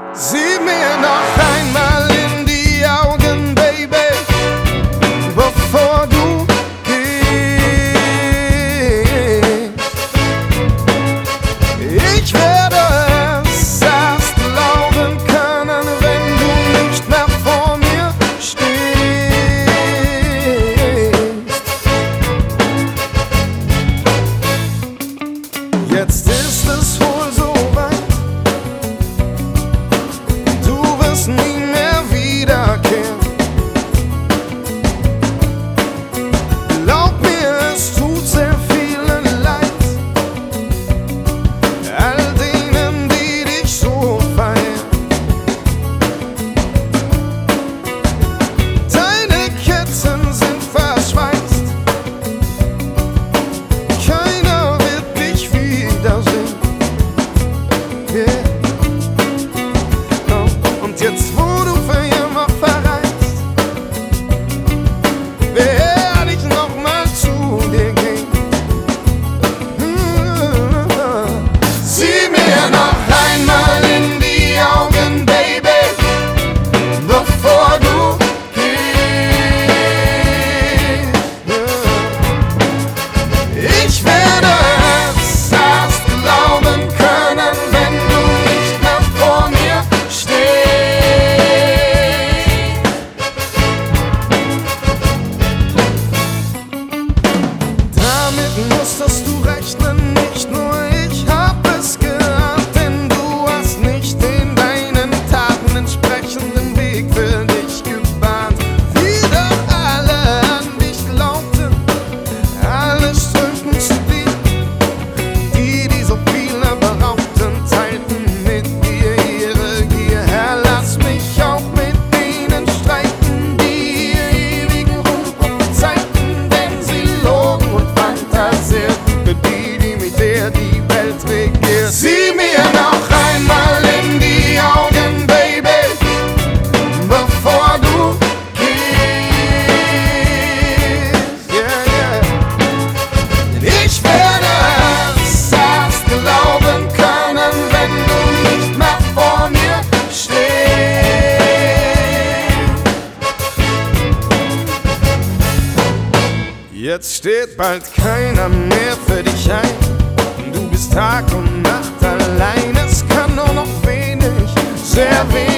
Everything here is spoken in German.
Sieh mir noch einmal in die Augen, Baby, bevor du gehst. Ich werde es erst glauben können, wenn du nicht mehr vor mir stehst. Jetzt ist es wohl so weit, du wirst nie mehr wiederkehren. Glaub mir, es tut sehr vielen leid, all denen, die dich so feiern. Deine Ketten sind verschweißt, keiner wird dich wiedersehen. Yeah. Und jetzt, wo du für immer verreist, werde ich noch mal zu dir gehen. Sieh mir noch einmal in die Augen, Baby, bevor du gehst. Ich werde es erst glauben können, wenn du nicht mehr vor mir stehst. Damit musstest du rechnen, nicht nur ich hab es gehört, denn du hast nicht den deinen Taten entsprechenden Weg für dich gebahnt. Wie doch alle an dich glaubten, alle strömten zu dir, die so viele beraubten, teilten mit dir ihre Gier. Herr, lass mich auch mit denen streiten, die ihr ewigen Ruhm prophezeiten, denn sie logen und fantasierten für die mit der die Welt regiert. Sieh mir noch einmal in die Augen, Baby, bevor du gehst. Yeah, yeah. Denn ich werde es erst glauben können, wenn du nicht mehr vor mir stehst. Jetzt steht bald keiner mehr für dich ein. Du bist Tag und Nacht allein. Es kann nur noch wenig, sehr wenig